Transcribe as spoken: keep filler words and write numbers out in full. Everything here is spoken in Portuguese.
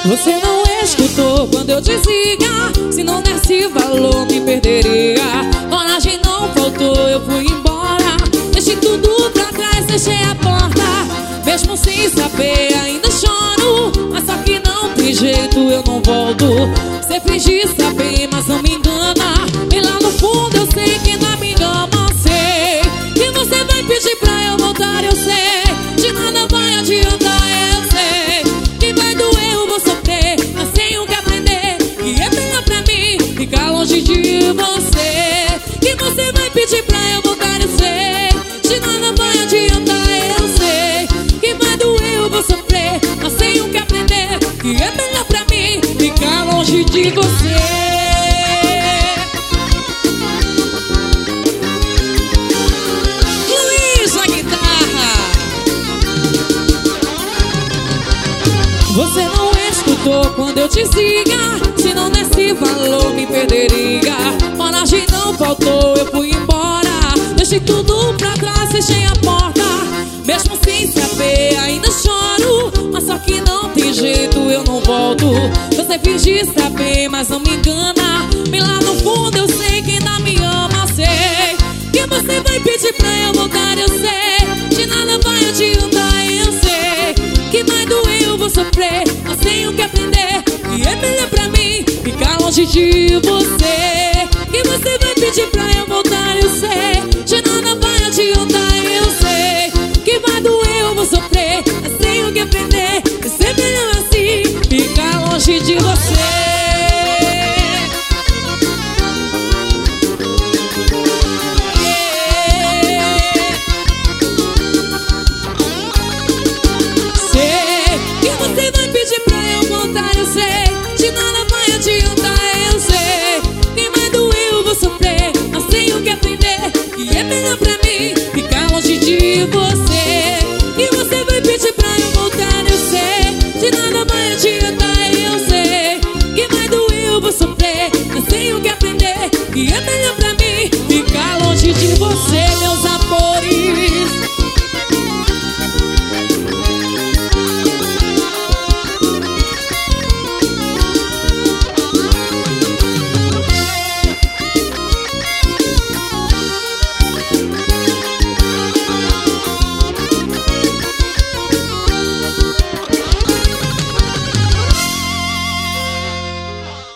Você não escutou quando eu dizia, se não desse valor me perderia. Coragem não faltou, eu fui embora. Deixei tudo pra trás, fechei a porta. Mesmo sem saber ainda choro, mas só que não tem jeito, eu não volto. Você finge saber, mas não me engana. E lá no fundo eu sei que não me ama. Sei que você vai pedir pra eu voltar, eu sei. De nada vai adiantar, eu sei. Que vai doer, eu vou sofrer, mas tenho que aprender que é melhor pra mim ficar longe de você. Que você vai pedir pra eu voltar, eu sei. De nada vai adiantar, eu sei. Que vai doer, eu vou sofrer, mas tenho que aprender que é melhor pra mim ficar longe de você. Você não escutou quando eu dizia, se não desse valor me perderia. Coragem não faltou, eu fui embora. Deixei tudo pra trás, fechei a porta. Mesmo sem saber ainda choro, mas só que não tem jeito, eu não volto. Você finge saber, mas não me engana. E lá no fundo eu sei que ainda me ama. Sei que você vai pedir pra eu voltar, eu sei. De nada vai adiantar, eu sei. Que vai doer, eu vou sofrer, mas tenho que aprender que é melhor pra mim ficar longe de você. Que você vai pedir pra eu voltar, eu sei. De nada vai adiantar, eu sei. Que vai doer, eu vou sofrer, mas tenho que aprender que é melhor assim ficar longe de você. De nada vai adiantar, eu sei. Que vai doer, eu vou sofrer, mas tenho que aprender que é melhor pra mim ficar longe de você. Que você vai pedir pra eu voltar, eu sei. De nada vai adiantar, eu sei. Que vai doer, eu vou sofrer, mas tenho que aprender que é melhor pra mim ficar longe de você.